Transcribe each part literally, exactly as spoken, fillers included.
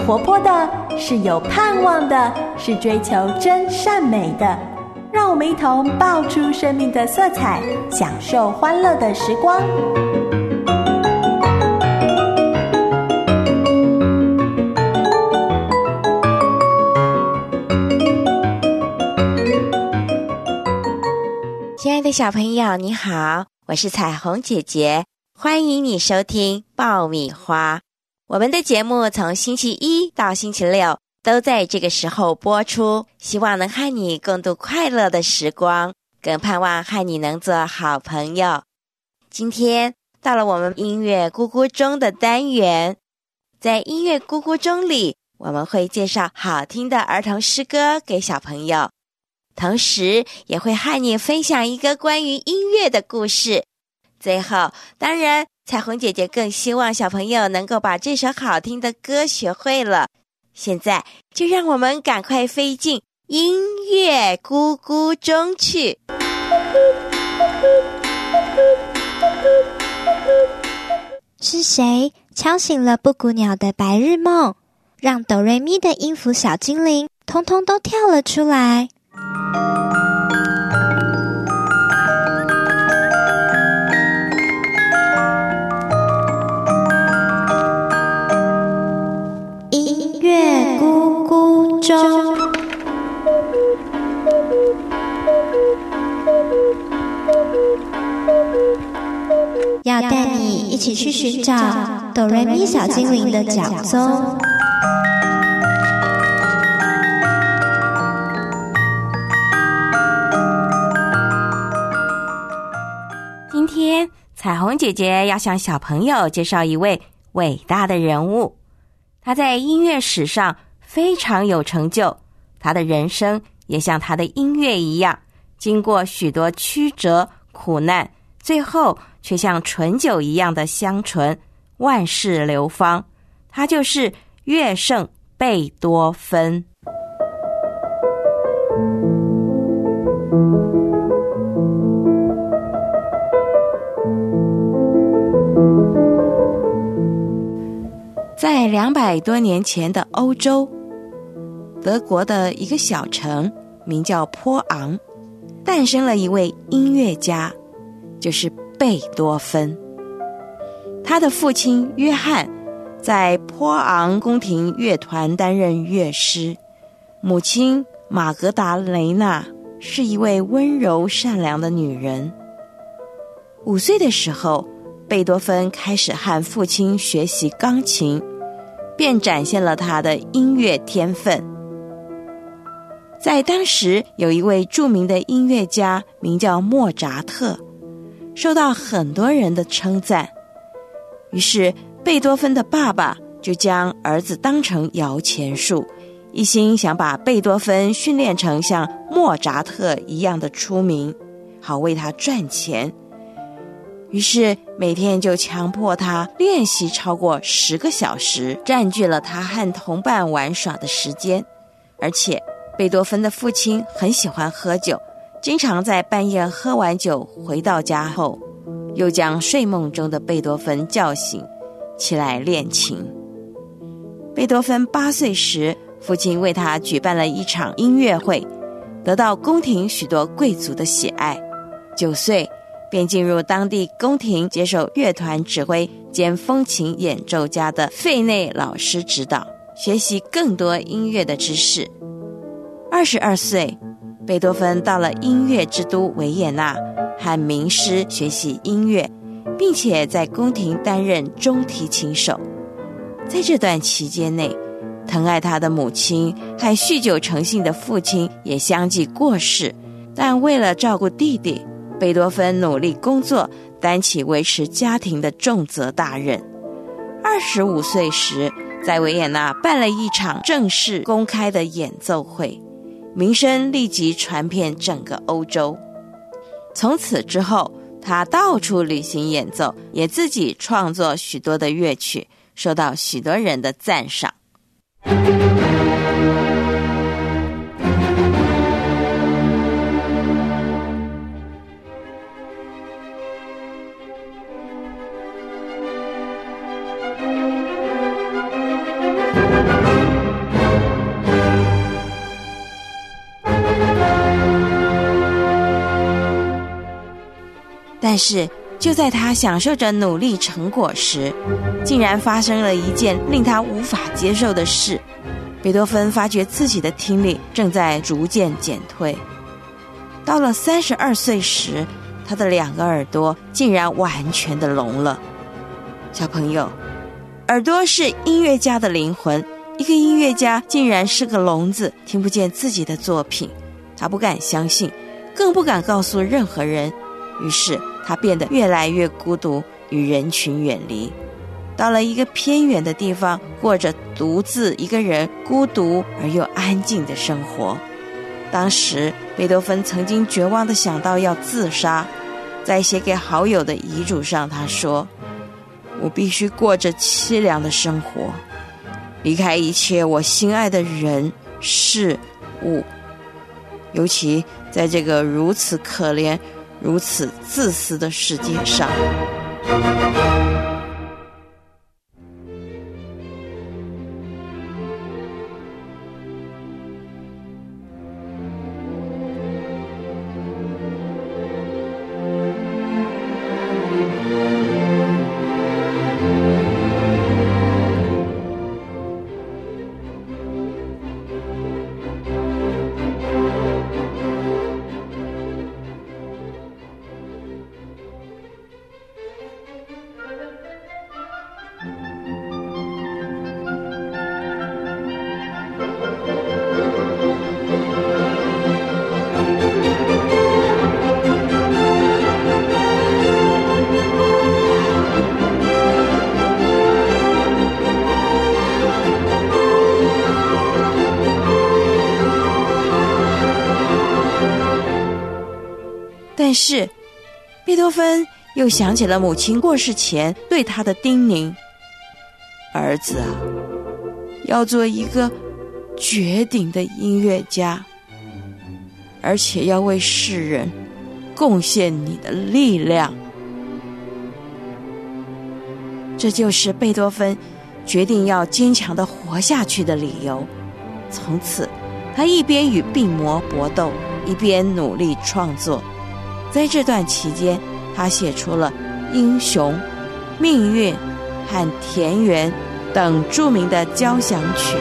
活泼的，是有盼望的，是追求真善美的。让我们一同爆出生命的色彩，享受欢乐的时光。 亲爱的小朋友，你好，我是彩虹姐姐，欢迎你收听爆米花。我们的节目从星期一到星期六都在这个时候播出，希望能和你共度快乐的时光，更盼望和你能做好朋友。今天到了我们音乐咕咕钟的单元，在音乐咕咕钟里，我们会介绍好听的儿童诗歌给小朋友，同时也会和你分享一个关于音乐的故事。最后，当然彩虹姐姐更希望小朋友能够把这首好听的歌学会了。现在就让我们赶快飞进音乐咕咕钟去。 是谁敲醒了布谷鸟的白日梦，让哆瑞咪的音符小精灵通通都跳了出来？音乐咕咕钟，要带你一起去寻找哆瑞咪小精灵的脚踪。 今天彩虹姐姐要向小朋友介绍一位伟大的人物，他在音乐史上非常有成就，他的人生也像他的音乐一样，经过许多曲折苦难，最后却像醇酒一样的香醇，万世流芳。他就是乐圣贝多芬。在两百多年前的欧洲，德国的一个小城名叫波昂，诞生了一位音乐家，就是贝多芬。他的父亲约翰在波昂宫廷乐团担任乐师，母亲玛格达雷娜是一位温柔善良的女人。五岁的时候，贝多芬开始和父亲学习钢琴，便展现了他的音乐天分。在当时有一位著名的音乐家名叫莫扎特，受到很多人的称赞。于是贝多芬的爸爸就将儿子当成摇钱树，一心想把贝多芬训练成像莫扎特一样的出名，好为他赚钱。于是每天就强迫他练习超过十个小时，占据了他和同伴玩耍的时间。而且贝多芬的父亲很喜欢喝酒，经常在半夜喝完酒回到家后，又将睡梦中的贝多芬叫醒，起来练琴。贝多芬八岁时，父亲为他举办了一场音乐会，得到宫廷许多贵族的喜爱。九岁便进入当地宫廷，接受乐团指挥兼风琴演奏家的费内老师指导，学习更多音乐的知识。二十二岁，贝多芬到了音乐之都维也纳，和名师学习音乐，并且在宫廷担任中提琴手。在这段期间内，疼爱他的母亲和酗酒成性的父亲也相继过世，但为了照顾弟弟，贝多芬努力工作，担起维持家庭的重责大任。二十五岁时，在维也纳办了一场正式公开的演奏会，名声立即传遍整个欧洲。从此之后，他到处旅行演奏，也自己创作许多的乐曲，受到许多人的赞赏。 但是就在他享受着努力成果时，竟然发生了一件令他无法接受的事。贝多芬发觉自己的听力正在逐渐减退。到了三十二岁时，他的两个耳朵竟然完全的聋了。小朋友，耳朵是音乐家的灵魂，一个音乐家竟然是个聋子，听不见自己的作品。他不敢相信，更不敢告诉任何人，于是他变得越来越孤独，与人群远离，到了一个偏远的地方，过着独自一个人孤独而又安静的生活。当时贝多芬曾经绝望地想到要自杀，在写给好友的遗嘱上他说，我必须过着凄凉的生活，离开一切我心爱的人事物，尤其在这个如此可怜如此自私的世界上。但是贝多芬又想起了母亲过世前对他的叮咛，儿子啊，要做一个绝顶的音乐家，而且要为世人贡献你的力量。这就是贝多芬决定要坚强地活下去的理由。从此他一边与病魔搏斗，一边努力创作。在这段期间，他写出了《英雄》《命运》和《田园》等著名的交响曲。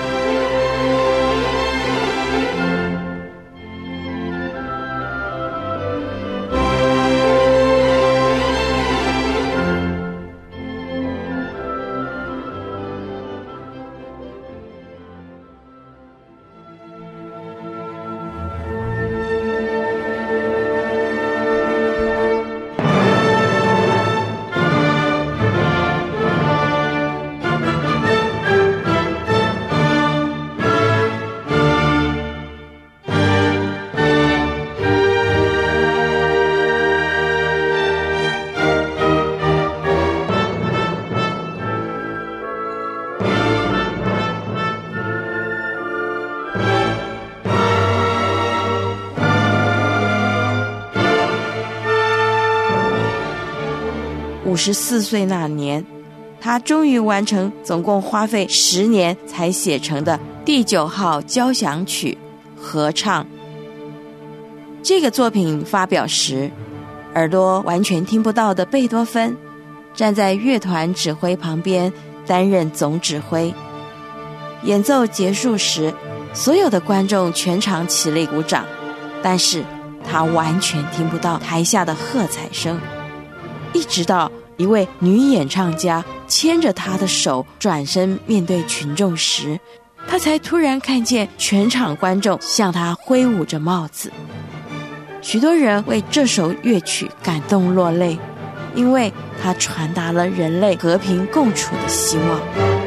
五十四岁那年，他终于完成总共花费十年才写成的第九号交响曲合唱。这个作品发表时，耳朵完全听不到的贝多芬站在乐团指挥旁边担任总指挥。演奏结束时，所有的观众全场起立鼓掌，但是他完全听不到台下的喝彩声。一直到一位女演唱家牵着他的手转身面对群众时，他才突然看见全场观众向他挥舞着帽子。许多人为这首乐曲感动落泪，因为它传达了人类和平共处的希望。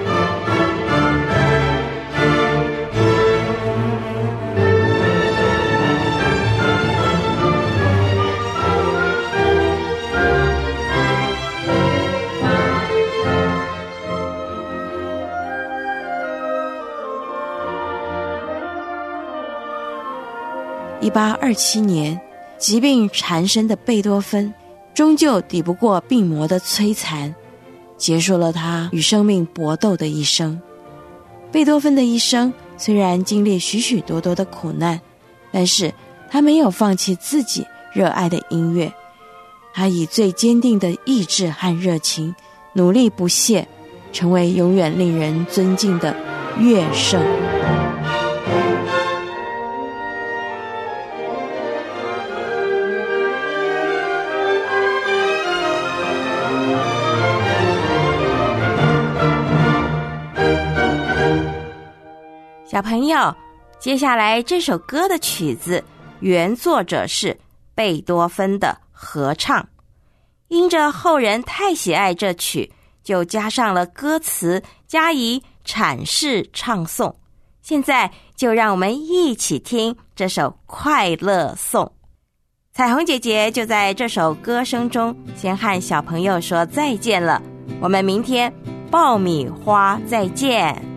一八二七年，疾病缠身的贝多芬终究抵不过病魔的摧残，结束了他与生命搏斗的一生。贝多芬的一生虽然经历许许多多的苦难，但是他没有放弃自己热爱的音乐。 他以最坚定的意志和热情，努力不懈，成为永远令人尊敬的乐圣。 小朋友，接下来这首歌的曲子原作者是贝多芬的合唱，因着后人太喜爱这曲，就加上了歌词，加以阐释唱诵。现在就让我们一起听这首快乐颂。彩虹姐姐就在这首歌声中先和小朋友说再见了，我们明天爆米花再见。